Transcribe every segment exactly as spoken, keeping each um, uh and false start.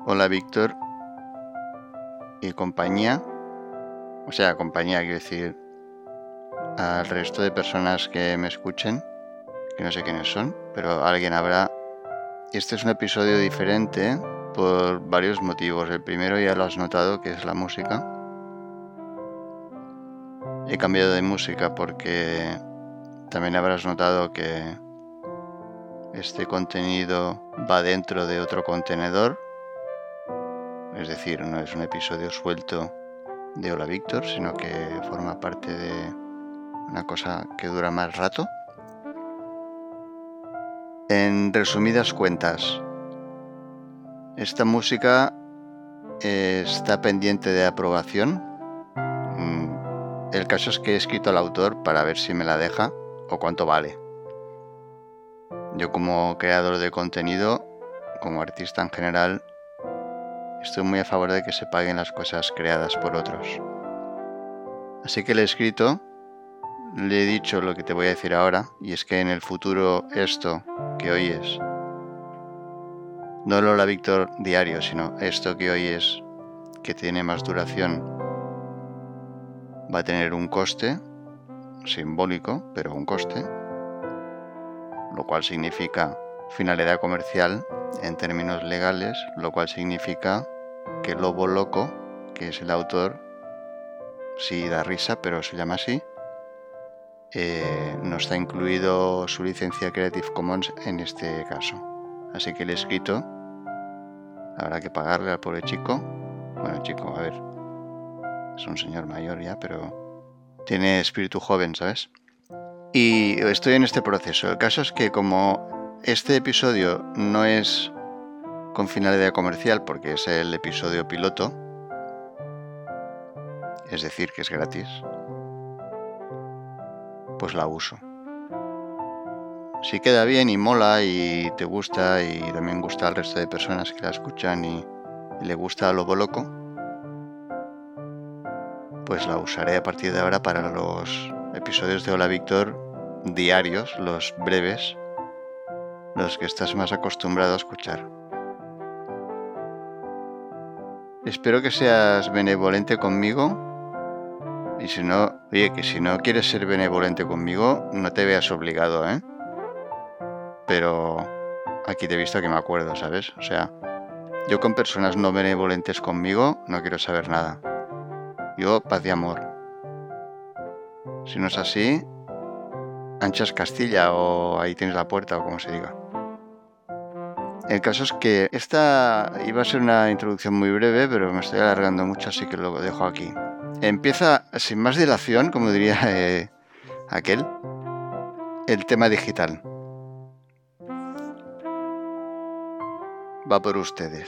Hola Víctor y compañía, o sea, compañía quiero decir al resto de personas que me escuchen, que no sé quiénes son, pero alguien habrá. Este es un episodio diferente por varios motivos. El primero ya lo has notado, que es la música. He cambiado de música porque también habrás notado que este contenido va dentro de otro contenedor. Es decir, no es un episodio suelto de Hola Víctor, sino que forma parte de una cosa que dura más rato. En resumidas cuentas, esta música está pendiente de aprobación. El caso es que he escrito al autor para ver si me la deja o cuánto vale. Yo como creador de contenido, como artista en general, estoy muy a favor de que se paguen las cosas creadas por otros. Así que le he escrito, le he dicho lo que te voy a decir ahora, y es que en el futuro esto que oyes, no el Hola Víctor diario, sino esto que oyes, que tiene más duración, va a tener un coste simbólico, pero un coste, lo cual significa finalidad comercial en términos legales, lo cual significa que Lobo Loco, que es el autor, sí da risa, pero se llama así, eh, no está incluido su licencia Creative Commons en este caso. Así que le he escrito, habrá que pagarle al pobre chico. Bueno, chico, a ver, es un señor mayor ya, pero tiene espíritu joven, ¿sabes? Y estoy en este proceso. El caso es que como este episodio no es con finalidad comercial, porque es el episodio piloto, es decir, que es gratis, pues la uso. Si queda bien y mola y te gusta y también gusta al resto de personas que la escuchan y, y le gusta a Lobo Loco, pues la usaré a partir de ahora para los episodios de Hola Víctor diarios, los breves, los que estás más acostumbrado a escuchar. Espero que seas benevolente conmigo. Y si no, oye, que si no quieres ser benevolente conmigo, no te veas obligado, ¿eh? Pero aquí te he visto que me acuerdo, ¿sabes? O sea, yo con personas no benevolentes conmigo no quiero saber nada. Yo, paz y amor. Si no es así, anchas Castilla o ahí tienes la puerta o como se diga. El caso es que esta iba a ser una introducción muy breve, pero me estoy alargando mucho, así que lo dejo aquí. Empieza, sin más dilación, como diría eh, aquel, el tema digital. Va por ustedes.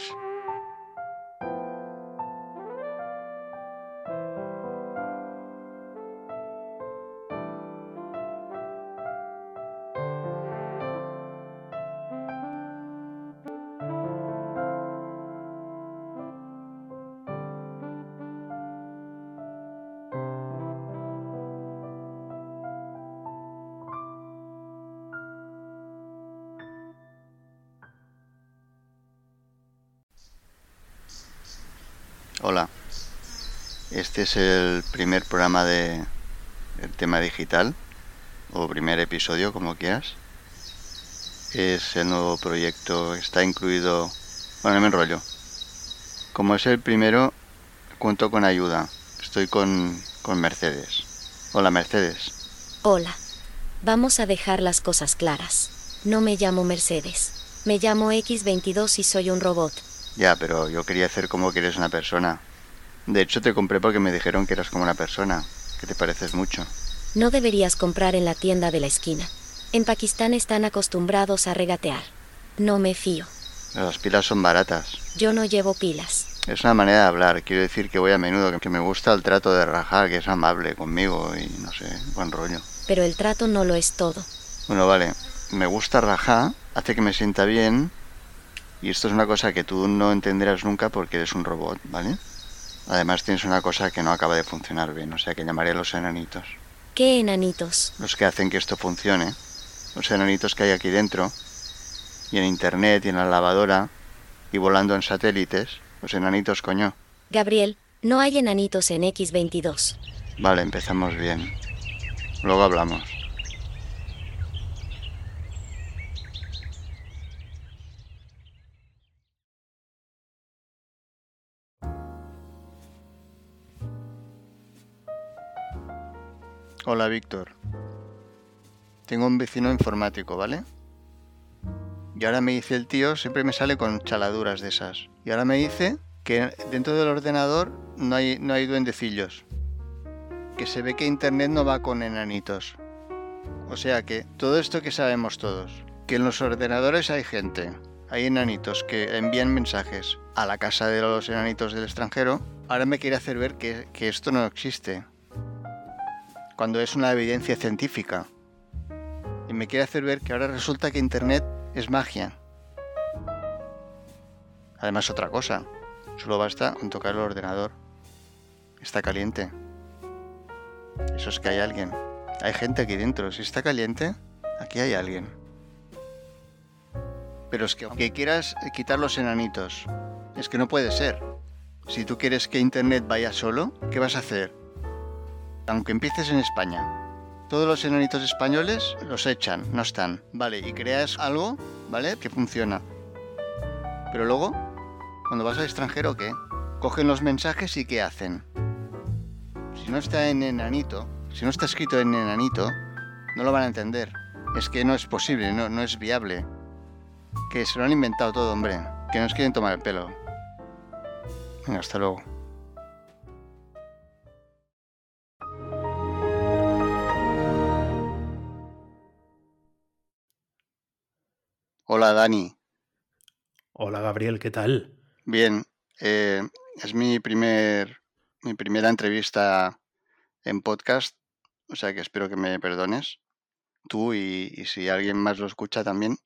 Hola, este es el primer programa de el tema digital, o primer episodio, como quieras. Es el nuevo proyecto, está incluido... Bueno, no me enrollo. Como es el primero, cuento con ayuda. Estoy con, con Mercedes. Hola, Mercedes. Hola. Vamos a dejar las cosas claras. No me llamo Mercedes. Me llamo equis veintidós y soy un robot. Ya, pero yo quería hacer como que eres una persona. De hecho, te compré porque me dijeron que eras como una persona, que te pareces mucho. No deberías comprar en la tienda de la esquina. En Pakistán están acostumbrados a regatear. No me fío. Las pilas son baratas. Yo no llevo pilas. Es una manera de hablar. Quiero decir que voy a menudo, que me gusta el trato de Raja, que es amable conmigo y no sé, buen rollo. Pero el trato no lo es todo. Bueno, vale. Me gusta Raja, hace que me sienta bien. Y esto es una cosa que tú no entenderás nunca porque eres un robot, ¿vale? Además tienes una cosa que no acaba de funcionar bien, o sea que llamaré a los enanitos. ¿Qué enanitos? Los que hacen que esto funcione. Los enanitos que hay aquí dentro, y en internet, y en la lavadora, y volando en satélites. Los enanitos, coño. Gabriel, no hay enanitos en equis veintidós. Vale, empezamos bien. Luego hablamos. Hola, Víctor. Tengo un vecino informático, ¿vale? Y ahora me dice el tío, siempre me sale con chaladuras de esas. Y ahora me dice que dentro del ordenador no hay, no hay duendecillos. Que se ve que internet no va con enanitos. O sea que todo esto que sabemos todos, que en los ordenadores hay gente, hay enanitos que envían mensajes a la casa de los enanitos del extranjero, ahora me quiere hacer ver que, que esto no existe. Cuando es una evidencia científica. Y me quiere hacer ver que ahora resulta que internet es magia. Además, otra cosa, solo basta con tocar el ordenador. Está caliente. Eso es que hay alguien. Hay gente aquí dentro. Si está caliente, aquí hay alguien. Pero es que aunque quieras quitar los enanitos, es que no puede ser. Si tú quieres que internet vaya solo, ¿qué vas a hacer? Aunque empieces en España, todos los enanitos españoles los echan, no están. Vale, y creas algo, ¿vale? Que funciona. Pero luego, cuando vas al extranjero, ¿qué? Cogen los mensajes y ¿qué hacen? Si no está en enanito, si no está escrito en enanito, no lo van a entender. Es que no es posible, no, no es viable. Que se lo han inventado todo, hombre. Que nos quieren tomar el pelo. Venga, hasta luego. Hola, Dani. Hola, Gabriel, ¿qué tal? Bien, eh, es mi primer mi primera entrevista en podcast, o sea que espero que me perdones, tú y, y si alguien más lo escucha también.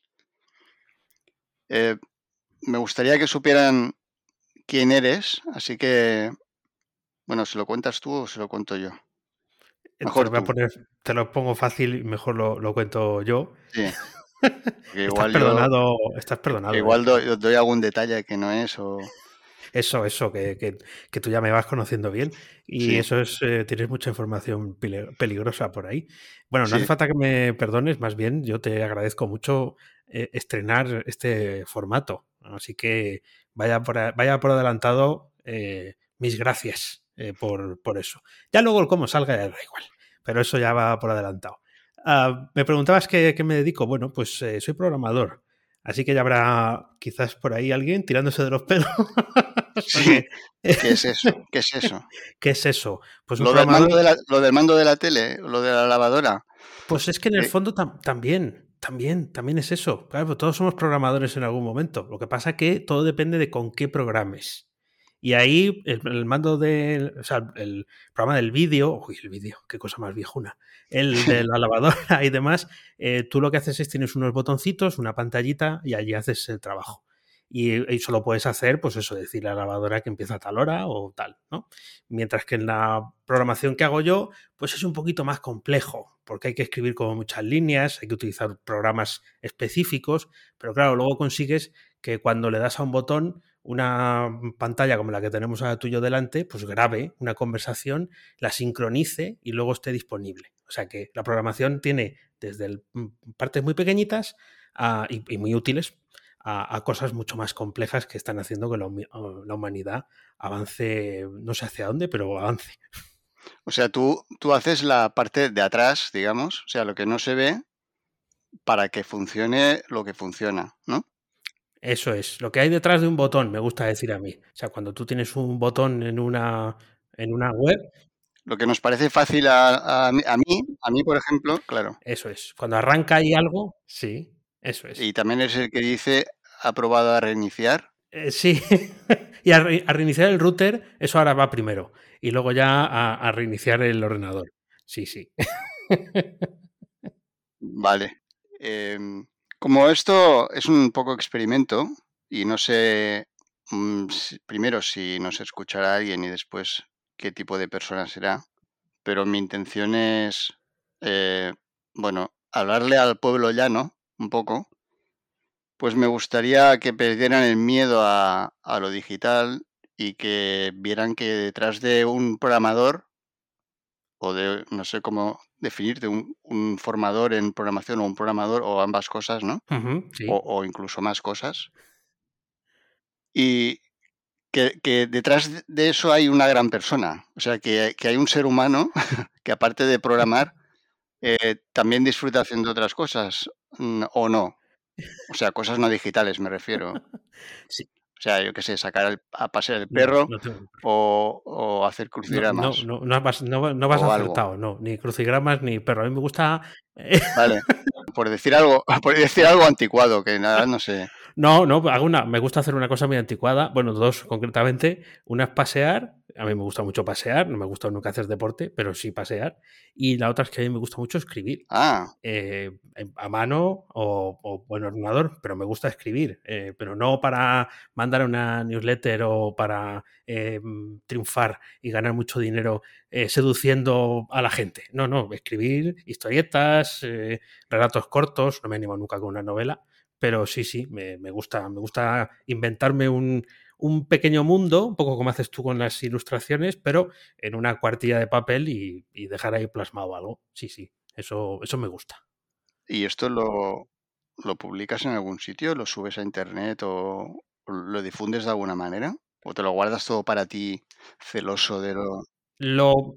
Eh, me gustaría que supieran quién eres, así que, bueno, ¿se lo cuentas tú o se lo cuento yo? Eh, Te Mejor lo voy a tú, poner, te lo pongo fácil y mejor lo, lo cuento yo. sí, porque Estás igual yo, perdonado, estás que, que perdonado, ¿eh? igual doy, doy algún detalle que no es o... Eso, eso, que, que- que tú ya me vas conociendo bien y Sí, eso es, eh, tienes mucha información pele- peligrosa por ahí. Bueno, no hace sí, falta que me perdones, más bien yo te agradezco mucho eh, estrenar este formato, así que vaya por, a- vaya por adelantado eh, mis gracias eh, por, por eso. Ya luego el cómo salga ya da igual, pero eso ya va por adelantado. Ah, me preguntabas qué, qué me dedico. Bueno, pues eh, soy programador. Así que ya habrá quizás por ahí alguien tirándose de los pelos. sí. Porque, ¿Qué es eso? ¿Qué es eso? ¿qué es eso? Pues un Lo del programador, mando de la, lo del mando de la tele, lo de la lavadora. pues es que en el Eh, fondo tam- también, también, también es eso. Claro, pues todos somos programadores en algún momento. Lo que pasa que todo depende de con qué programes. Y ahí el, el mando del, o sea, el programa del vídeo, uy, el vídeo, qué cosa más viejuna, el de la lavadora y demás, eh, tú lo que haces es tienes unos botoncitos, una pantallita y allí haces el trabajo. Y, y solo puedes hacer, pues eso, decir a la lavadora que empieza a tal hora o tal, ¿no? Mientras que en la programación que hago yo, pues es un poquito más complejo, porque hay que escribir como muchas líneas, hay que utilizar programas específicos, pero claro, luego consigues que cuando le das a un botón, una pantalla como la que tenemos ahora tuyo delante, pues grabe una conversación, la sincronice y luego esté disponible. O sea que la programación tiene desde el, partes muy pequeñitas a, y, y muy útiles a, a, cosas mucho más complejas que están haciendo que la, la humanidad avance, no sé hacia dónde, pero avance. O sea, tú, tú haces la parte de atrás, digamos, o sea, lo que no se ve para que funcione lo que funciona, ¿no? Eso es, lo que hay detrás de un botón, me gusta decir a mí. O sea, cuando tú tienes un botón en una, en una web, Lo que nos parece fácil a, a, mí, a mí, a mí, por ejemplo, claro. eso es. Cuando arranca ahí algo, sí, eso es. Y también es el que dice ha probado a reiniciar. Eh, sí, y a, re a, reiniciar el router, eso ahora va primero. Y luego ya a, a reiniciar el ordenador. Sí, sí. Vale. Eh, como esto es un poco experimento y no sé mmm, si, primero si nos escuchará alguien y después qué tipo de persona será, pero mi intención es, eh, bueno, hablarle al pueblo llano un poco Pues me gustaría que perdieran el miedo a, a lo digital y que vieran que detrás de un programador, o de, no sé cómo definirte, un, un formador en programación o un programador, o ambas cosas, ¿no? Ujú, O, sí. o incluso más cosas. Y que, que detrás de- de eso hay una gran persona. O sea, que, que hay un ser humano que aparte de programar, eh, también disfruta haciendo otras cosas, mm, o no. O sea, cosas no digitales me refiero. Sí. O sea, yo qué sé, sacar al- a pasear el No, perro no tengo. o, o hacer No, no, crucigramas no, no vas, no, no vas o algo. acertado, no. Ni crucigramas ni perro. A mí me gusta. eh, Vale, por decir algo, por decir algo anticuado, que nada, no sé. No, no, hago una, me gusta hacer una cosa muy anticuada, bueno, dos concretamente. Una es pasear, a mí me gusta mucho pasear, no me gusta nunca hacer deporte, pero sí pasear. Y la otra es que a mí me gusta mucho escribir, Ah, eh, a mano o, o en ordenador, pero me gusta escribir, eh, pero no para mandar una newsletter o para eh, triunfar y ganar mucho dinero eh, seduciendo a la gente. No, no, escribir historietas, eh, relatos cortos, no me animo nunca con una novela, pero sí, sí, me, me gusta, me gusta inventarme un, un pequeño mundo, un poco como haces tú con las ilustraciones, pero en una cuartilla de papel y, y dejar ahí plasmado algo. Sí, sí, eso, eso me gusta. ¿y esto lo, lo publicas en algún sitio? ¿Lo subes a internet o o lo difundes de alguna manera? ¿O te lo guardas todo para ti, celoso de lo... Lo,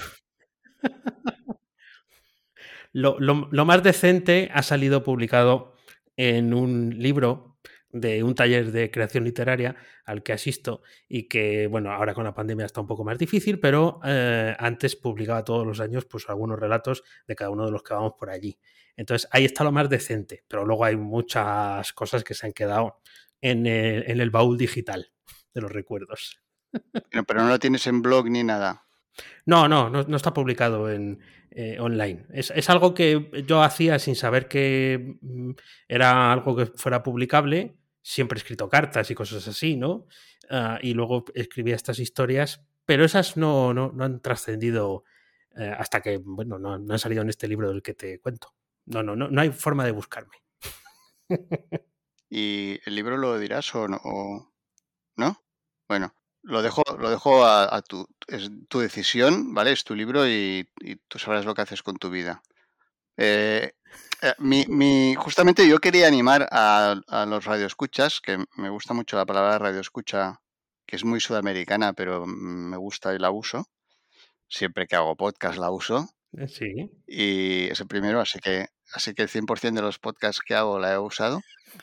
lo, lo, lo más decente ha salido publicado en un libro de un taller de creación literaria al que asisto y que, bueno, ahora con la pandemia está un poco más difícil, pero eh, antes publicaba todos los años pues algunos relatos de cada uno de los que vamos por allí. Entonces ahí está lo más decente, pero luego hay muchas cosas que se han quedado en el, en el baúl digital de los recuerdos. Pero pero no lo tienes en blog ni nada. No, no, no, no está publicado en eh, online. Es, es, algo que yo hacía sin saber que mm, era algo que fuera publicable. Siempre he escrito cartas y cosas así, ¿no? Uh, y luego escribía estas historias, pero esas no, no, no han trascendido eh, hasta que, bueno, no, no han salido en este libro del que te cuento. No, no, no, no hay forma de buscarme. ¿Y el libro lo dirás o no? O, ¿no? Bueno, lo dejo, lo dejo a, a tu, es tu decisión, ¿vale? Es tu libro y, y tú sabrás lo que haces con tu vida. Eh, eh, mi, mi- justamente yo quería animar a, a los radioescuchas, que me gusta mucho la palabra radioescucha, que es muy sudamericana, pero me gusta y la uso. Siempre que hago podcast la uso. Sí. Y es el primero, así que, así que el cien por ciento de los podcasts que hago la he usado.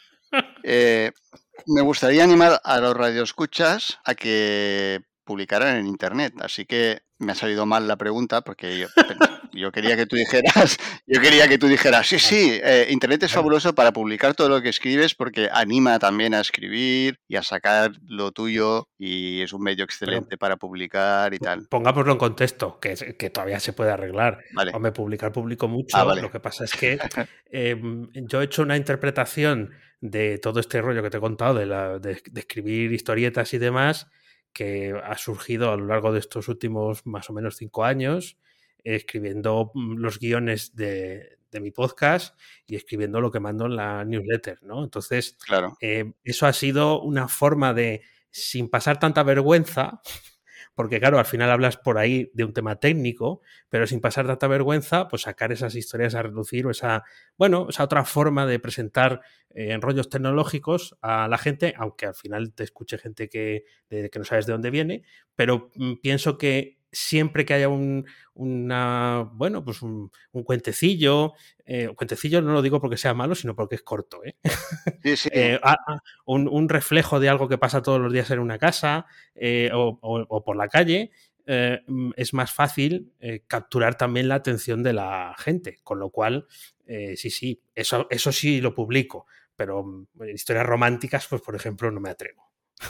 Eh, Me gustaría animar a los radioescuchas a que publicaran en internet, así que me ha salido mal la pregunta porque yo, yo quería que tú dijeras, yo quería que tú dijeras, sí, Vale. sí, eh, internet es Bueno, fabuloso para publicar todo lo que escribes porque anima también a escribir y a sacar lo tuyo y es un medio pero excelente para publicar y tal. pongámoslo en contexto, que, que todavía se puede arreglar. Vale, Hombre, publicar publico ah, mucho. Lo vale, que pasa es que eh, yo he hecho una interpretación de todo este rollo que te he contado, de, la, de, de escribir historietas y demás, que ha surgido a lo largo de estos últimos más o menos cinco años, eh, escribiendo los guiones de, de mi podcast y escribiendo lo que mando en la newsletter, ¿no? Entonces, claro. eh, eso ha sido una forma de, sin pasar tanta vergüenza, porque claro, al final hablas por ahí de un tema técnico, pero sin pasar tanta vergüenza, pues sacar esas historias a relucir o esa, bueno, esa otra forma de presentar eh, enrollos tecnológicos a la gente, aunque al final te escuche gente que, de, que no sabes de dónde viene, pero mm, pienso que siempre que haya un, una, bueno, pues un, un cuentecillo, eh, cuentecillo no lo digo porque sea malo, sino porque es corto, ¿eh? Sí, sí. eh, a, a, un, un, reflejo de algo que pasa todos los días en una casa eh, o, o, o, por la calle, eh, es más fácil eh, capturar también la atención de la gente, con lo cual, eh, sí, sí, eso, eso sí lo publico, pero historias románticas, pues por ejemplo, no me atrevo.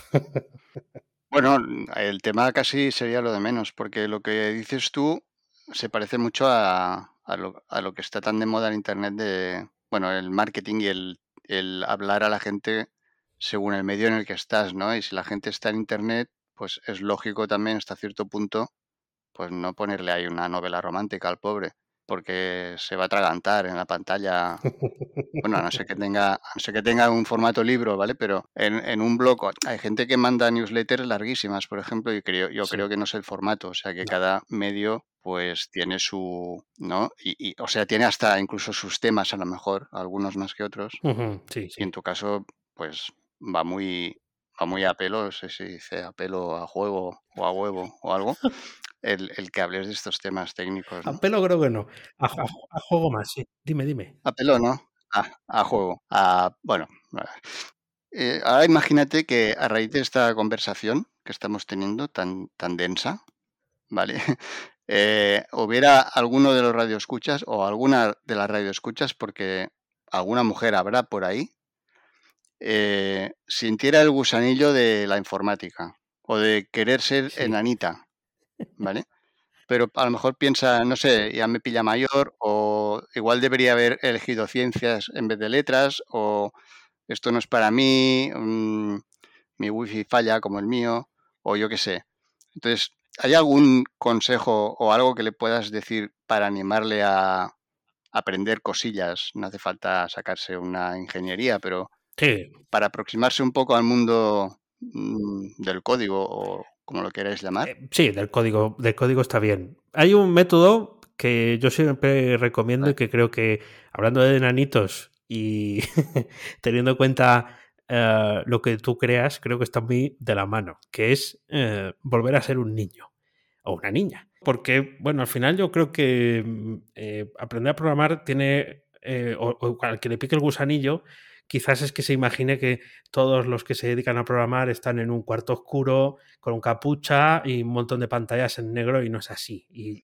Bueno, el tema casi sería lo de menos, porque lo que dices tú se parece mucho a, a lo, a lo que está tan de moda en Internet de, bueno, el marketing y el, el hablar a la gente según el medio en el que estás, ¿no? Y si la gente está en Internet, pues es lógico también hasta cierto punto, pues no ponerle ahí una novela romántica al pobre. porque se va a atragantar en la pantalla. Bueno, a no ser que tenga, a no ser que tenga un formato libro, ¿vale? Pero en, en un blog hay gente que manda newsletters larguísimas, por ejemplo, y creo, yo Sí. creo que no es el formato, o sea que No. cada medio pues tiene su, ¿no? Y, y, o sea, tiene hasta incluso sus temas a lo mejor, algunos más que otros. Ujú, sí, Y sí. en tu caso, pues va muy, va muy a pelo, no sé si dice a pelo, a juego o a huevo o algo, el, el que hables de estos temas técnicos, A ¿no? pelo creo que no. A, a- a juego más, sí. Dime, dime. A pelo, ¿no? A, a juego. A, bueno, eh, ahora imagínate que a raíz de esta conversación que estamos teniendo tan, tan densa, ¿vale? Eh, hubiera alguno de los radioescuchas o alguna de las radioescuchas, porque alguna mujer habrá por ahí, eh, sintiera el gusanillo de la informática o de querer ser Sí. enanita, ¿vale? Pero a lo mejor piensa, no sé, ya me pilla mayor, o igual debería haber elegido ciencias en vez de letras, o esto no es para mí, mmm, mi wifi falla como el mío, o yo qué sé. Entonces, ¿hay algún consejo o algo que le puedas decir para animarle a aprender cosillas? No hace falta sacarse una ingeniería, pero Sí. para aproximarse un poco al mundo mmm, del código o como lo queráis llamar. Eh, sí, del código, del código está bien. Hay un método que yo siempre recomiendo y ¿Vale? que creo que, hablando de enanitos y teniendo en cuenta eh, lo que tú creas, creo que está muy de la mano, que es eh, volver a ser un niño o una niña. Porque, bueno, al final yo creo que mm, eh, aprender a programar tiene, eh, o, o al que le pique el gusanillo, quizás es que se imagine que todos los que se dedican a programar están en un cuarto oscuro, con un capucha y un montón de pantallas en negro, y no es así. Y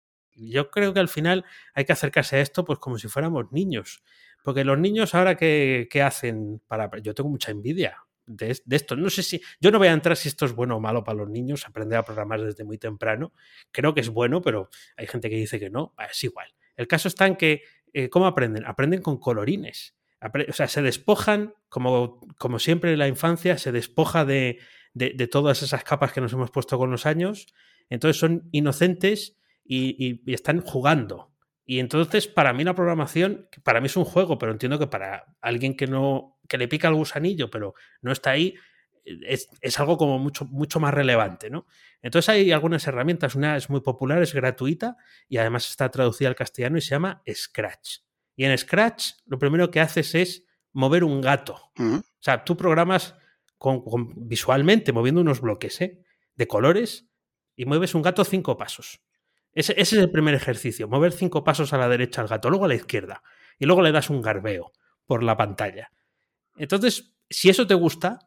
yo creo que al final hay que acercarse a esto pues como si fuéramos niños. Porque los niños ahora, ¿qué, qué hacen para...? Yo tengo mucha envidia de, de esto. No sé si... Yo no voy a entrar si esto es bueno o malo para los niños, aprender a programar desde muy temprano. Creo que es bueno, pero hay gente que dice que no. Es igual. El caso está en que, eh, ¿cómo aprenden? Aprenden con colorines. Apre- o sea, se despojan, como, como siempre en la infancia, se despoja de, de, de todas esas capas que nos hemos puesto con los años. Entonces son inocentes y, y, y están jugando. Y entonces, para mí la programación, para mí es un juego, pero entiendo que para alguien que no, que le pica el gusanillo, pero no está ahí, es, es algo como mucho, mucho más relevante, ¿no? Entonces hay algunas herramientas, una es muy popular, es gratuita y además está traducida al castellano y se llama Scratch. Y en Scratch lo primero que haces es mover un gato. Uh-huh. O sea, tú programas con, con, visualmente, moviendo unos bloques ¿eh? de colores y mueves un gato cinco pasos. Ese, ese es el primer ejercicio, mover cinco pasos a la derecha al gato, luego a la izquierda, y luego le das un garbeo por la pantalla. Entonces, si eso te gusta,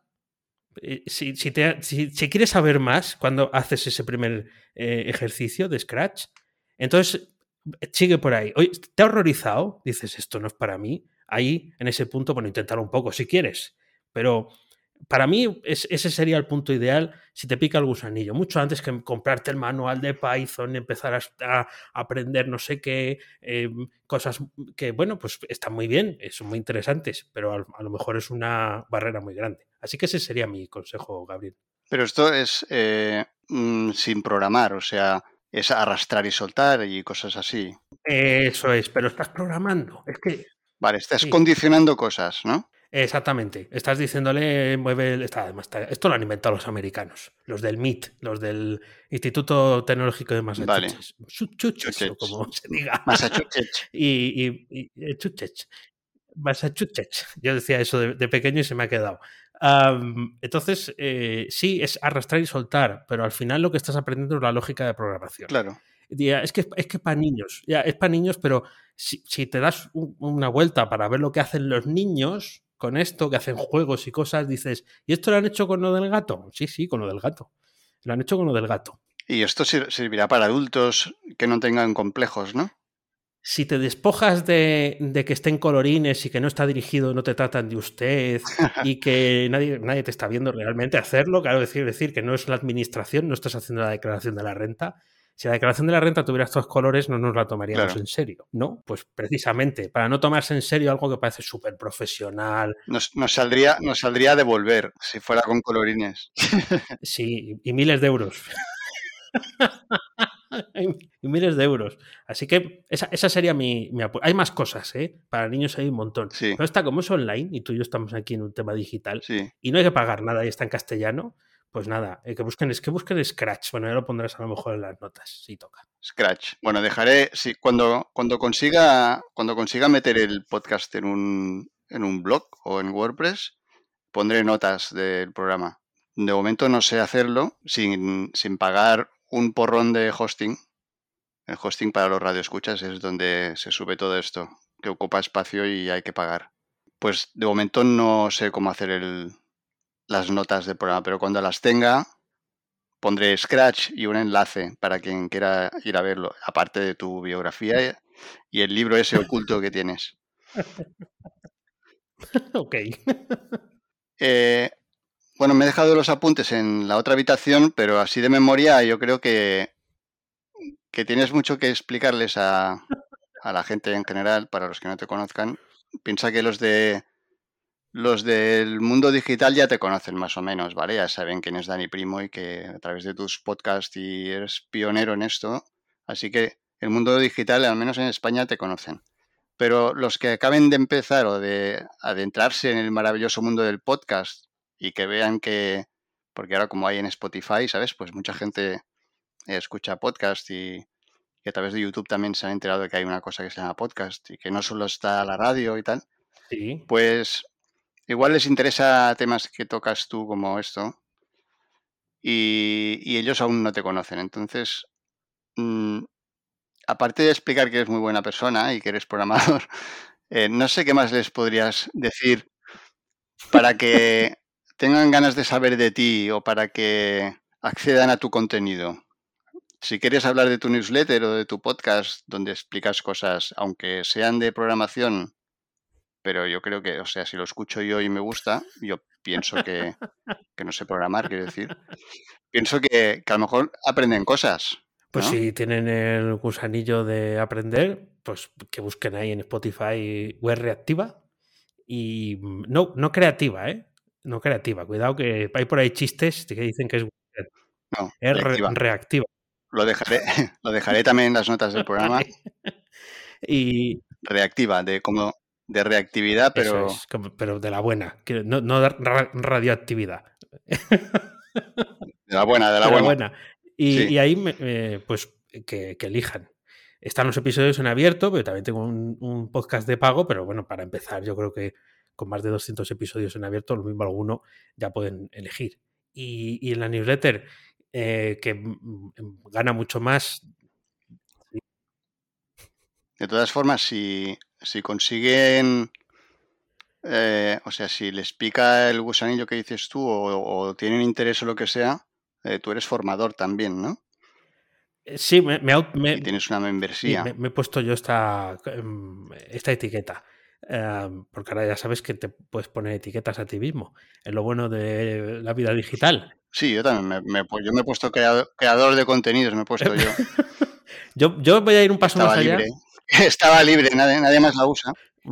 eh, si, si, te, si, si, quieres saber más cuando haces ese primer eh, ejercicio de Scratch, entonces sigue por ahí. Oye, ¿te ha horrorizado? Dices, esto no es para mí. Ahí, en ese punto, bueno, intentar un poco si quieres, pero para mí es, ese sería el punto ideal si te pica el gusanillo, mucho antes que comprarte el manual de Python, empezar a, a aprender no sé qué, eh, cosas que, bueno, pues están muy bien, son muy interesantes, pero a, a, lo mejor es una barrera muy grande. Así que ese sería mi consejo, Gabriel. Pero esto es eh, mmm, sin programar, o sea, es arrastrar y soltar y cosas así. Eso es, pero estás programando. Es que... Vale, estás sí. condicionando cosas, ¿no? Exactamente. Estás diciéndole, mueve el. Está, está, esto lo han inventado los americanos, los del M I T, los del Instituto Tecnológico de Massachusetts. Vale. Chuches, o como se diga. Massachusetts. y, y, y Chuches. Massachusetts. Yo decía eso de, de pequeño y se me ha quedado. Um, entonces, eh, sí, es arrastrar y soltar, pero al final lo que estás aprendiendo es la lógica de programación. Claro. Ya, es que es que para niños, ya, es para niños, pero si, si te das un, una vuelta para ver lo que hacen los niños con esto, que hacen juegos y cosas, dices, ¿y esto lo han hecho con lo del gato? Sí, sí, con lo del gato. Lo han hecho con lo del gato. Y esto servirá para adultos que no tengan complejos, ¿no? Si te despojas de, de que estén colorines y que no está dirigido, no te tratan de usted y que nadie, nadie te está viendo realmente hacerlo, claro, decir, decir que no es la administración, no estás haciendo la declaración de la renta. Si la declaración de la renta tuviera estos colores, no nos la tomaríamos claro. en serio, ¿no? Pues precisamente, para no tomarse en serio algo que parece súper profesional. Nos, nos, saldría, nos saldría a devolver si fuera con colorines. Sí, y miles de euros. y miles de euros. Así que esa, esa sería mi, mi apuesta. Hay más cosas, ¿eh? Para niños hay un montón. Sí. Pero esta, como es online, y tú y yo estamos aquí en un tema digital, Sí. y no hay que pagar nada y está en castellano, pues nada, eh, que busquen, es que busquen Scratch. Bueno, ya lo pondrás a lo mejor en las notas, si toca. Scratch. Bueno, dejaré, sí, cuando, cuando consiga, cuando consiga meter el podcast en un, en un blog o en WordPress, pondré notas del programa. De momento no sé hacerlo sin, sin pagar un porrón de hosting. El hosting para los radioescuchas es donde se sube todo esto, que ocupa espacio y hay que pagar. Pues de momento no sé cómo hacer el, las notas del programa, pero cuando las tenga pondré Scratch y un enlace para quien quiera ir a verlo, aparte de tu biografía y el libro ese oculto que tienes. Ok. Eh, bueno, me he dejado los apuntes en la otra habitación, pero así de memoria yo creo que, que tienes mucho que explicarles a, a la gente en general, para los que no te conozcan. Piensa que los de los del mundo digital ya te conocen más o menos, ¿vale? Ya saben quién es Dani Primo y que a través de tus podcasts y eres pionero en esto. Así que el mundo digital, al menos en España, te conocen. Pero los que acaben de empezar o de adentrarse en el maravilloso mundo del podcast y que vean que, porque ahora como hay en Spotify, ¿sabes? Pues mucha gente escucha podcast y, y a través de YouTube también se han enterado de que hay una cosa que se llama podcast y que no solo está la radio y tal. Sí. Pues igual les interesa temas que tocas tú como esto y, y ellos aún no te conocen. Entonces, mmm, aparte de explicar que eres muy buena persona y que eres programador, eh, no sé qué más les podrías decir para que tengan ganas de saber de ti o para que accedan a tu contenido. Si quieres hablar de tu newsletter o de tu podcast donde explicas cosas, aunque sean de programación, pero yo creo que, o sea, si lo escucho yo y me gusta, yo pienso que, que no sé programar, quiero decir, pienso que, que a lo mejor aprenden cosas, Pues ¿no? si tienen el gusanillo de aprender, pues que busquen ahí en Spotify web reactiva. Y no, no creativa, ¿eh? No creativa. Cuidado que hay por ahí chistes que dicen que es, No, es re- reactiva. reactiva. Lo dejaré, lo dejaré también en las notas del programa. Y Reactiva, de como de reactividad, eso pero es, como- pero de la buena, que no, no de ra- radioactividad. de la buena, de la De la buena. buena. Y, Sí. y ahí, me- eh, pues, que, que elijan. Están los episodios en abierto, pero también tengo un, un podcast de pago, pero bueno, para empezar, yo creo que con más de doscientos episodios en abierto, lo mismo alguno, ya pueden elegir. Y, y en la newsletter, eh, que mm, gana mucho más. De todas formas, si, si consiguen, eh, o sea, si les pica el gusanillo que dices tú o, o tienen interés o lo que sea, eh, tú eres formador también, ¿no? Eh, Sí, me, me, au- me- Y tienes una sí, membresía. me- me he puesto yo esta, em, esta etiqueta. Em, porque ahora ya sabes que te puedes poner etiquetas a ti mismo. Es lo bueno de la vida digital. Sí, yo también. Me, me- pues yo me he puesto creador, creador de contenidos, me he puesto yo. yo, yo voy a ir un Que paso más estaba allá. libre. Estaba libre, nadie, nadie más la usa.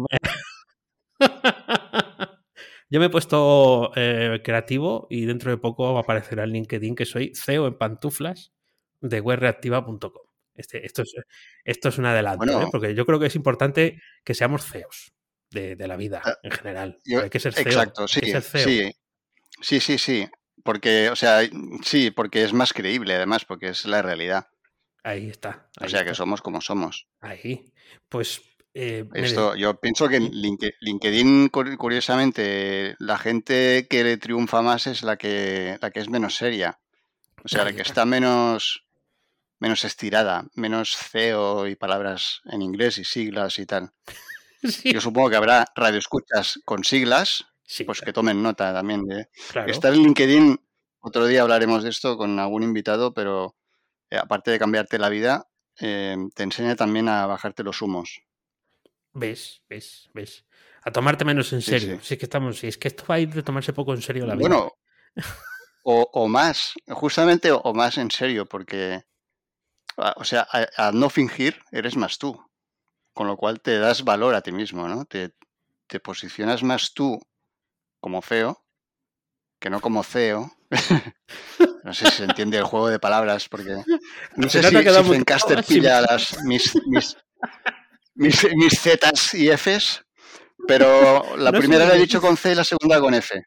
Yo me he puesto eh, creativo y dentro de poco aparecerá en LinkedIn que soy C E O en pantuflas de web reactiva punto com. Este, esto, es, esto es un adelanto, ¿eh? Bueno, Porque yo creo que es importante que seamos C E Os de, de la eh, vida en general. yo, Hay que ser C E O, exacto, hay sí, que ser C E O. sí, sí, sí, sí. Porque, o sea, sí, porque es más creíble, además, porque es la realidad. Ahí está, O ahí sea, que está. somos como somos. Ahí. Pues eh, me de- Esto, yo pienso que en ¿Mm? Linke- LinkedIn, cur- curiosamente, la gente que le triunfa más es la que, la que es menos seria. O sea, la Ahí que está. está menos, menos estirada, menos C E O y palabras en inglés y siglas y tal. Yo Sí, supongo que habrá radioescuchas con siglas, sí, pues que tomen nota también de claro. estar en LinkedIn. Otro día hablaremos de esto con algún invitado, pero eh, aparte de cambiarte la vida, eh, te enseña también a bajarte los humos. ¿Ves? ¿Ves? ¿Ves? A tomarte menos en Sí, serio. sí. Si es que estamos, si es que esto va a ir de tomarse poco en serio la vida. Bueno, o, o más, justamente o, o más en serio, porque, a- o sea, a- al no fingir, eres más tú, con lo cual te das valor a ti mismo, ¿no? Te, te posicionas más tú como feo que no como C E O. No sé si se entiende el juego de palabras, porque no sé Se nota si, que si da mucho Zencaster trabajo, sí. pilla las, mis, mis, mis, mis Zetas y Fs, pero la No sé primera muy la he bien. dicho con C y la segunda con F.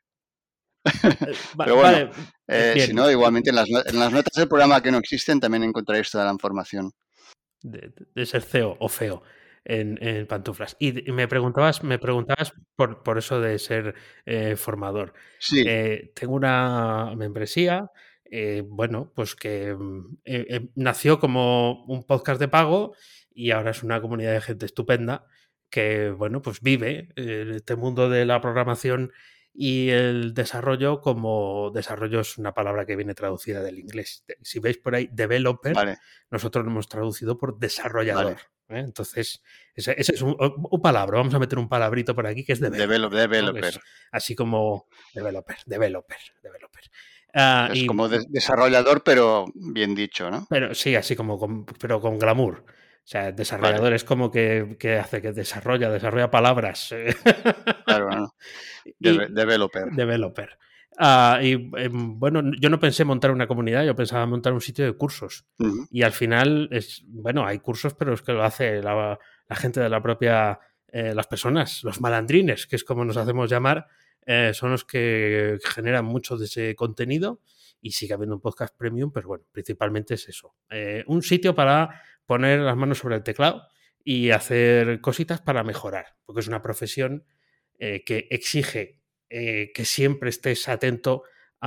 Eh, va- Pero bueno, Vale, eh, si bien. no, igualmente en las, no- en las notas del programa que no existen también encontraréis toda la información. De, de ser C E O o feo en, en pantuflas. Y, y me preguntabas, me preguntabas por, por eso de ser eh, formador. Sí, Eh, tengo una membresía, eh, bueno, pues que mm, eh, eh, nació como un podcast de pago y ahora es una comunidad de gente estupenda que, bueno, pues vive eh, este mundo de la programación y el desarrollo como desarrollo es una palabra que viene traducida del inglés. Si veis por ahí, developer, vale, nosotros lo hemos traducido por desarrollador. vale. ¿eh? Entonces, ese, ese es un, un, palabra. Vamos a meter un palabrito por aquí que es developer. Develop, developer. ¿no? Es así como developer, developer, developer. Uh, es y, como de desarrollador, pero bien dicho, ¿no? Pero sí, así como con, pero con glamour. O sea, desarrollador vale. Es como que, que, hace que desarrolla, desarrolla palabras. Claro, ¿no? De y, developer. Developer. Uh, y eh, bueno, yo no pensé montar una comunidad, yo pensaba montar un sitio de cursos. Uh-huh. Y al final, es bueno, hay cursos, pero es que lo hace la, la gente de la propia, eh, las personas, los malandrines, que es como nos hacemos llamar, eh, son los que generan mucho de ese contenido. Y sigue habiendo un podcast premium, pero bueno, principalmente es eso. Eh, un sitio para poner las manos sobre el teclado y hacer cositas para mejorar, porque es una profesión eh, que exige eh, que siempre estés atento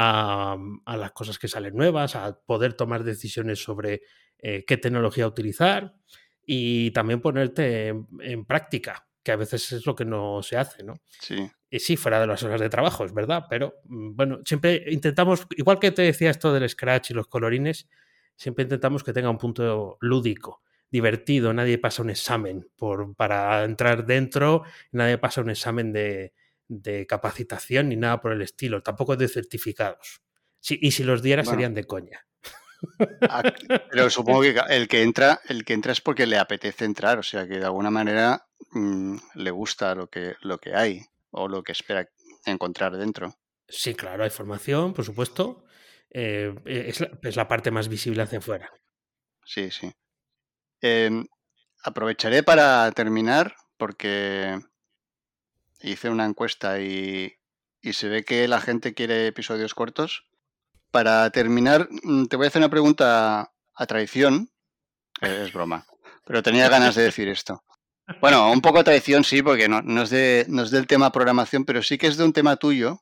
a, a, las cosas que salen nuevas, a poder tomar decisiones sobre eh, qué tecnología utilizar y también ponerte en, en práctica, que a veces es lo que no se hace, ¿no? Sí. Y sí, fuera de las horas de trabajo, es verdad, pero bueno, siempre intentamos, igual que te decía esto del Scratch y los colorines, siempre intentamos que tenga un punto lúdico, divertido, nadie pasa un examen por, para entrar dentro, nadie pasa un examen de, de capacitación ni nada por el estilo, tampoco de certificados. Sí, y si los diera bueno, serían de coña. Pero supongo que el que entra, el que entra es porque le apetece entrar, o sea que de alguna manera mmm, le gusta lo que, lo que hay o lo que espera encontrar dentro. Sí, claro, hay formación, por supuesto. Eh, es, la, es la parte más visible hacia afuera. Sí, sí. Eh, aprovecharé para terminar porque hice una encuesta y, y se ve que la gente quiere episodios cortos. Para terminar, te voy a hacer una pregunta a traición. Eh, es broma, pero tenía ganas de decir esto. Bueno, un poco a traición sí, porque no, no, es de, no es del tema programación, pero sí que es de un tema tuyo,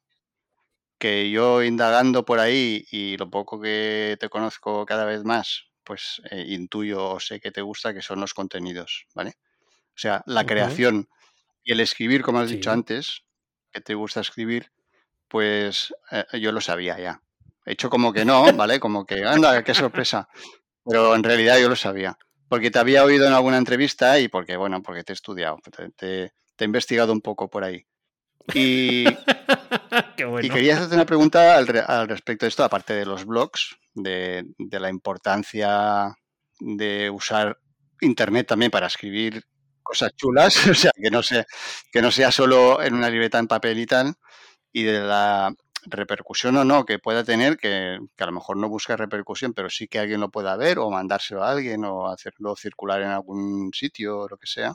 que yo indagando por ahí y lo poco que te conozco cada vez más, pues eh, intuyo o sé que te gusta, que son los contenidos, ¿vale? O sea, la uh-huh. creación y el escribir, como has sí. dicho antes, que te gusta escribir, pues eh, yo lo sabía ya. He hecho como que no, ¿vale? Como que, anda, qué sorpresa. Pero en realidad yo lo sabía. Porque te había oído en alguna entrevista y porque, bueno, porque te he estudiado, te, te, te he investigado un poco por ahí. Y, Qué bueno. y quería hacerte una pregunta al, al respecto de esto, aparte de los blogs, de, de la importancia de usar Internet también para escribir cosas chulas, o sea, que no, sea, que no sea solo en una libreta en papel y tal, y de la repercusión o no que pueda tener, que, que a lo mejor no busca repercusión, pero sí que alguien lo pueda ver o mandárselo a alguien o hacerlo circular en algún sitio o lo que sea.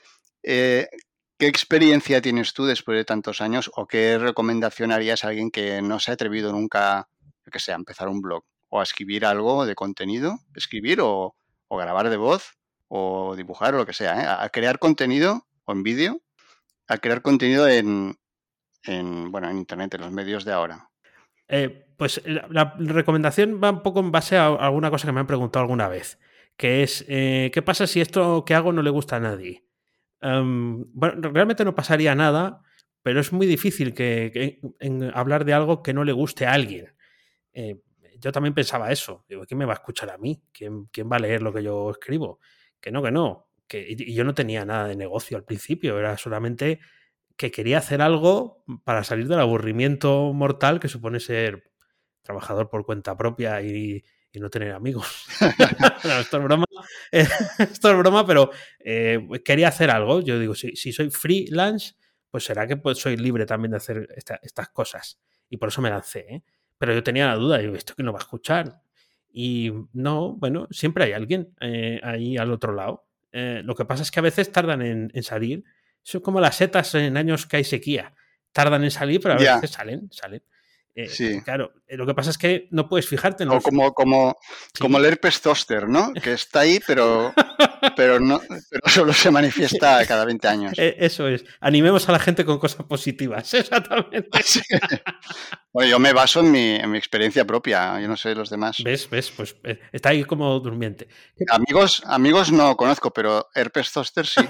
Eh, ¿Qué experiencia tienes tú después de tantos años o qué recomendación harías a alguien que no se ha atrevido nunca, que sea, a empezar un blog o a escribir algo de contenido, escribir o, o grabar de voz o dibujar o lo que sea, ¿eh? A crear contenido o en vídeo, a crear contenido en, en, bueno, en Internet, en los medios de ahora? Eh, pues la, la recomendación va un poco en base a alguna cosa que me han preguntado alguna vez, que es, eh, ¿qué pasa si esto que hago no le gusta a nadie? Um, bueno, realmente no pasaría nada, pero es muy difícil que, que en, en hablar de algo que no le guste a alguien. Eh, yo también pensaba eso. Digo, ¿quién me va a escuchar a mí? ¿Quién, quién va a leer lo que yo escribo? Que no, que no. Que, y yo no tenía nada de negocio al principio, era solamente que quería hacer algo para salir del aburrimiento mortal que supone ser trabajador por cuenta propia y, y no tener amigos. No, esto es broma, esto es broma, pero eh, quería hacer algo. Yo digo, si, si soy freelance, pues será que pues, soy libre también de hacer esta, estas cosas. y por eso me lancé, ¿eh? Pero yo tenía la duda, digo, ¿esto quién lo va a escuchar? Y no, bueno, siempre hay alguien eh, ahí al otro lado. Eh, lo que pasa es que a veces tardan en, en salir. Son como las setas en años que hay sequía. Tardan en salir, pero a Ya, veces salen, salen. Eh, sí. claro, eh, lo que pasa es que no puedes fijarte en O los... como, como, Sí. como el herpes zóster, ¿no? Que está ahí, pero, pero, no, pero solo se manifiesta cada veinte años. Eh, Eso es. Animemos a la gente con cosas positivas. Exactamente. Sí. Bueno, yo me baso en mi, en mi experiencia propia. Yo no sé los demás. ¿Ves? ¿Ves? Pues eh, está ahí como durmiente. Amigos, amigos no conozco, pero herpes zóster sí.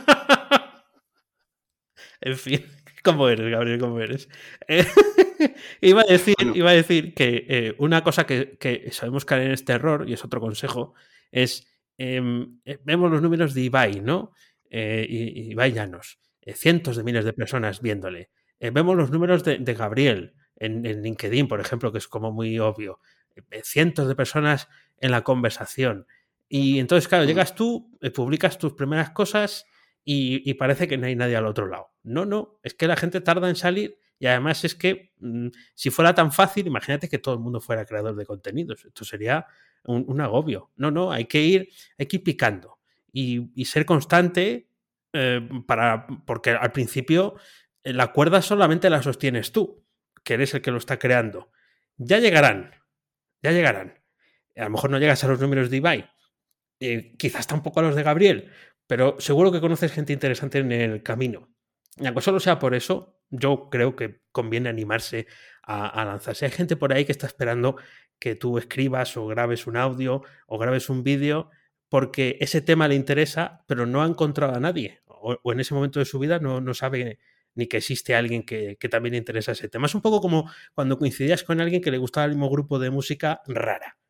En fin, ¿cómo eres, Gabriel? ¿Cómo eres? Eh, iba, a decir, Bueno. iba a decir que eh, una cosa que, que sabemos caer en este error, y es otro consejo, es eh, vemos los números de Ibai, ¿no? Eh, y, y Ibai Llanos, eh, cientos de miles de personas viéndole. Eh, vemos los números de, de Gabriel en, en LinkedIn, por ejemplo, que es como muy obvio. Eh, cientos de personas en la conversación. Y entonces, claro, Mm. llegas tú, eh, publicas tus primeras cosas y, y parece que no hay nadie al otro lado. No, no, es que la gente tarda en salir y además es que mmm, si fuera tan fácil, imagínate que todo el mundo fuera creador de contenidos. Esto sería un, un agobio. No, no, hay que ir, hay que ir picando y, y ser constante eh, para, porque al principio eh, la cuerda solamente la sostienes tú, que eres el que lo está creando. Ya llegarán, ya llegarán. A lo mejor no llegas a los números de Ibai, eh, quizás tampoco a los de Gabriel, pero seguro que conoces gente interesante en el camino. Y aunque solo sea por eso, yo creo que conviene animarse a, a lanzarse. Hay gente por ahí que está esperando que tú escribas o grabes un audio o grabes un vídeo porque ese tema le interesa, pero no ha encontrado a nadie. O, o en ese momento de su vida no, no sabe ni que existe alguien que, que también le interesa ese tema. Es un poco como cuando coincidías con alguien que le gustaba el mismo grupo de música rara.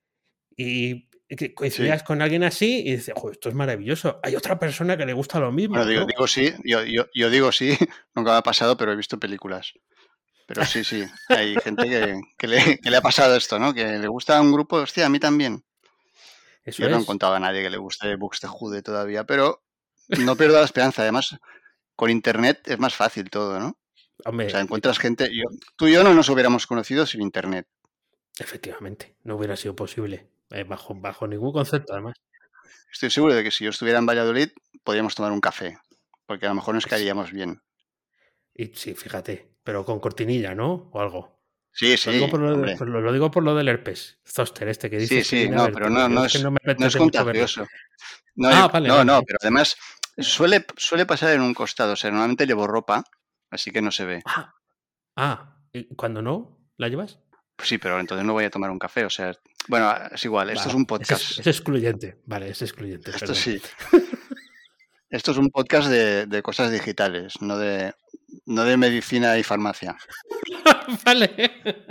Y que coincidías Sí. con alguien así y dices, joder, esto es maravilloso. Hay otra persona que le gusta lo mismo. Bueno, digo, ¿no? digo sí, yo, yo, yo digo sí, nunca me ha pasado, pero he visto películas. Pero sí, sí, hay gente que, que, le, que le ha pasado esto, ¿no? Que le gusta un grupo, hostia, a mí también. Eso Yo no he es. encontrado a nadie que le guste Buxtehude todavía, pero no pierdo la esperanza. Además, con internet es más fácil todo, ¿no? Hombre, o sea, encuentras gente. Yo, tú y yo no nos hubiéramos conocido sin internet. efectivamente, no hubiera sido posible. Eh, bajo, bajo ningún concepto, además. Estoy seguro de que si yo estuviera en Valladolid, podríamos tomar un café, porque a lo mejor nos caeríamos bien. Y sí, fíjate, pero con cortinilla, ¿no? O algo. Sí, Lo sí, digo por lo, de, hombre. por lo, lo digo por lo del herpes zóster este que Sí, dices que sí, viene a no, verte. pero no, Yo no es que es, no me no es apetece mucho verlo. contagioso. No, Ah, yo, vale, no, vale. no, pero además suele, suele pasar en un costado. O sea, normalmente llevo ropa, así que no se ve. Ah, ah, ¿y cuando no la llevas? Pues sí, pero entonces no voy a tomar un café. O sea, bueno, es igual. Esto Va, es un es, podcast. es excluyente. Vale, es excluyente, Esto perdón. sí. Esto es un podcast de, de cosas digitales, no de, no de medicina y farmacia. Vale.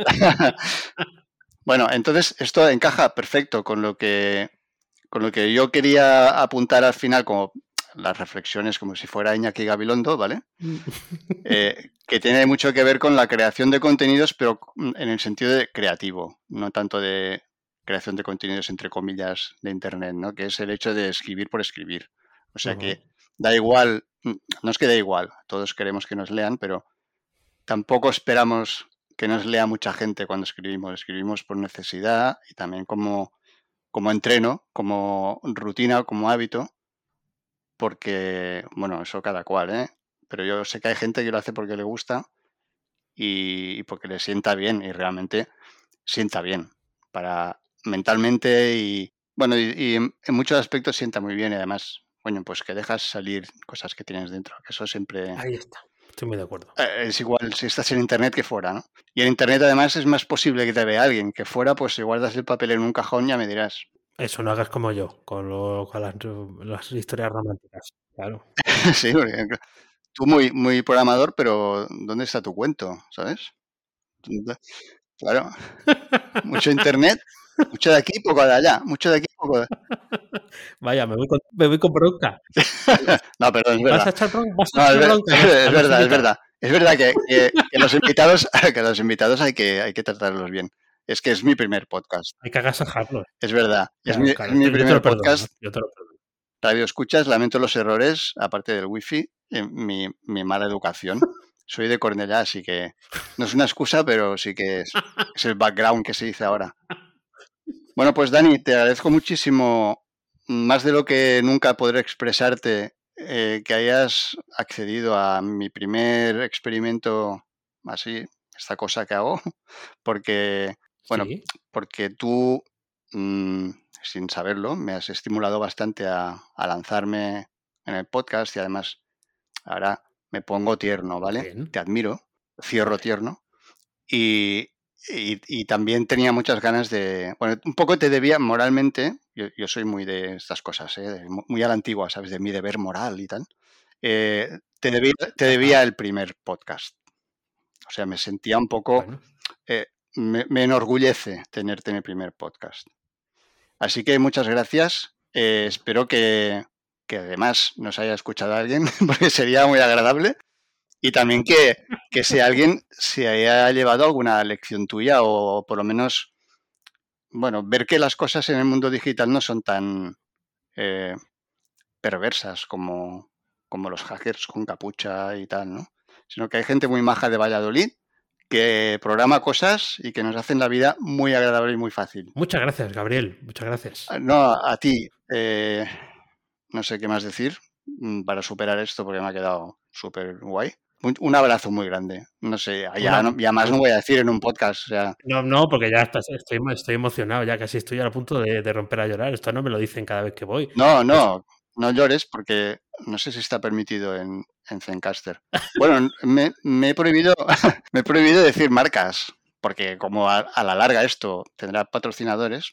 Bueno, entonces esto encaja perfecto con lo que con lo que yo quería apuntar al final, como las reflexiones, como si fuera Iñaki Gabilondo, ¿vale? Eh, que tiene mucho que ver con la creación de contenidos, pero en el sentido de creativo, no tanto de creación de contenidos, entre comillas, de Internet, ¿no? Que es el hecho de escribir por escribir. O sea Uh-huh. que da igual, no es que da igual, todos queremos que nos lean, pero tampoco esperamos que nos lea mucha gente cuando escribimos. Escribimos por necesidad y también como, como entreno, como rutina, como hábito, porque, bueno, eso cada cual, ¿eh? Pero yo sé que hay gente que lo hace porque le gusta y, y porque le sienta bien, y realmente sienta bien para mentalmente y, bueno, y, y en, en muchos aspectos sienta muy bien, y además, bueno, pues que dejas salir cosas que tienes dentro, que eso siempre... Ahí está, estoy muy de acuerdo. Eh, es igual si estás en internet que fuera, ¿no? Y en internet además es más posible que te vea alguien, que fuera, pues si guardas el papel en un cajón ya me dirás. Eso, no hagas como yo, con, lo, con las, las historias románticas, claro. Sí, porque tú muy, muy programador, pero ¿dónde está tu cuento? ¿Sabes? Claro. Mucho internet, mucho de aquí, poco de allá. Mucho de aquí, poco de... Vaya, me voy con, me voy con bronca. No, perdón, es ¿Vas verdad. a echar bronca? ¿Vas a No, echar es, ver, bronca? es, ¿A los verdad, es invitados? verdad. Es verdad que, que, que los invitados, que los invitados hay que, hay que tratarlos bien. Es que es mi primer podcast. Hay que agasajarlos. Es verdad. Es Claro, mi, claro, es mi yo te primer lo perdono, podcast. yo te lo perdono. Radio escuchas, lamento los errores, aparte del wifi, eh, mi, mi mala educación. Soy de Cornellá, así que No es una excusa, pero sí que es, es el background que se dice ahora. Bueno, pues Dani, te agradezco muchísimo, más de lo que nunca podré expresarte, eh, que hayas accedido a mi primer experimento, así, esta cosa que hago, porque, bueno, Sí. porque tú, mmm, sin saberlo, me has estimulado bastante a, a lanzarme en el podcast y además ahora me pongo tierno, ¿vale? Bien. Te admiro, cierro Vale. tierno y, y, y también tenía muchas ganas de, bueno, un poco te debía moralmente, yo, yo soy muy de estas cosas, ¿eh? De- muy a la antigua, ¿sabes? De mi deber moral y tal. Eh, te debía, te debía Ajá. el primer podcast. O sea, me sentía un poco, Bueno. eh, me, me enorgullece tenerte en el primer podcast. Así que muchas gracias. Eh, espero que, que además nos haya escuchado alguien, porque sería muy agradable. Y también que, que si alguien se haya llevado alguna lección tuya o por lo menos, bueno, ver que las cosas en el mundo digital no son tan eh, perversas como, como los hackers con capucha y tal, ¿no? Sino que hay gente muy maja de Valladolid que programa cosas y que nos hacen la vida muy agradable y muy fácil. Muchas gracias, Gabriel. Muchas gracias. No, a ti. Eh, no sé qué más decir mm, para superar esto porque me ha quedado súper guay. Un, un abrazo muy grande. No sé, ya, Una, no- ya más un- no voy a decir en un podcast. O sea, no, no, porque ya estás- estoy, estoy emocionado, ya casi estoy a punto de, de romper a llorar. Esto no me lo dicen cada vez que voy. no, Pues, no, no llores porque no sé si está permitido en, en Zencaster. Bueno, me, me he prohibido, me he prohibido decir marcas porque como a, a la larga esto tendrá patrocinadores,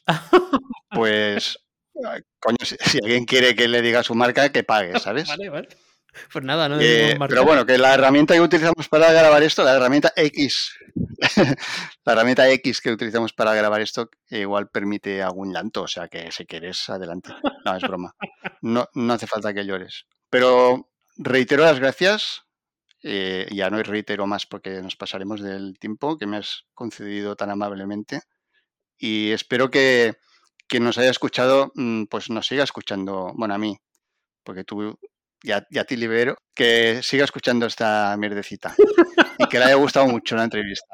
pues ay, coño, si, si alguien quiere que le diga su marca, que pague, ¿sabes? vale, vale. Pues nada, no decimos Eh, pero marcas. bueno, que la herramienta que utilizamos para grabar esto, la herramienta X, la herramienta X que utilizamos para grabar esto, igual permite algún llanto, o sea que si quieres, adelante. No, es broma. No, no hace falta que llores. Pero reitero las gracias, eh, ya no reitero más porque nos pasaremos del tiempo que me has concedido tan amablemente y espero que quien nos haya escuchado, pues nos siga escuchando, bueno, a mí, porque tú ya, ya te libero, que siga escuchando esta mierdecita y que le haya gustado mucho la entrevista.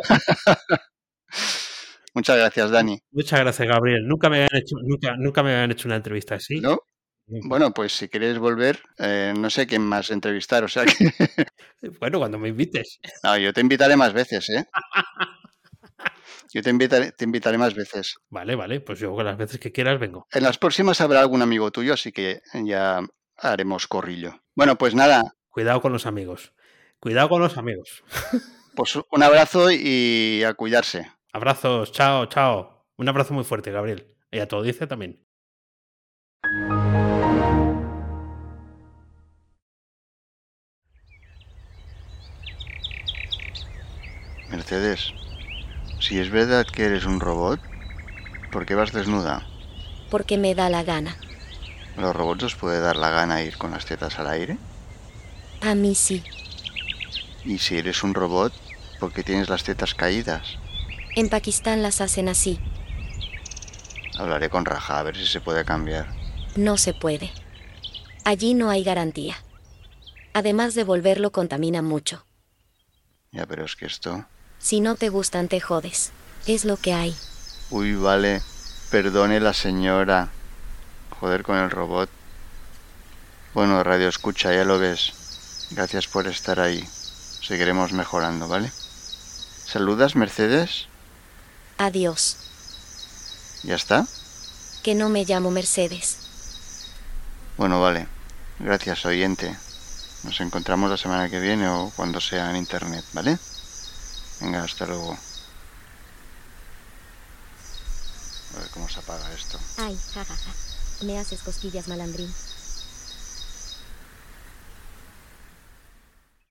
Muchas gracias, Dani. Muchas gracias, Gabriel. Nunca me habían hecho, nunca, nunca me habían hecho una entrevista así. ¿No? Bueno, pues si quieres volver, eh, no sé quién más entrevistar, o sea que... Bueno, cuando me invites. No, yo te invitaré más veces, ¿eh? Yo te invitaré, te invitaré más veces. Vale, vale, pues yo las veces que quieras vengo. En las próximas habrá algún amigo tuyo, así que ya haremos corrillo. Bueno, pues nada. Cuidado con los amigos. Cuidado con los amigos. Pues un abrazo y a cuidarse. Abrazos, chao, chao. Un abrazo muy fuerte, Gabriel. Y a todo dice también. Mercedes, si es verdad que eres un robot, ¿por qué vas desnuda? Porque me da la gana. ¿A los robots os puede dar la gana ir con las tetas al aire? A mí sí. Y si eres un robot, ¿por qué tienes las tetas caídas? En Pakistán las hacen así. Hablaré con Raja a ver si se puede cambiar. No se puede. Allí no hay garantía. Además de volverlo contamina mucho. Ya, pero es que esto... Si no te gustan, te jodes. Es lo que hay. Uy, vale. Perdone la señora. Joder con el robot. Bueno, Radio Escucha, ya lo ves. Gracias por estar ahí. Seguiremos mejorando, ¿vale? ¿Saludas, Mercedes? Adiós. ¿Ya está? Que no me llamo Mercedes. Bueno, vale. Gracias, oyente. Nos encontramos la semana que viene o cuando sea en internet, ¿vale? Venga, hasta luego. A ver cómo se apaga esto. Ay, jajaja. Me haces cosquillas, malandrín.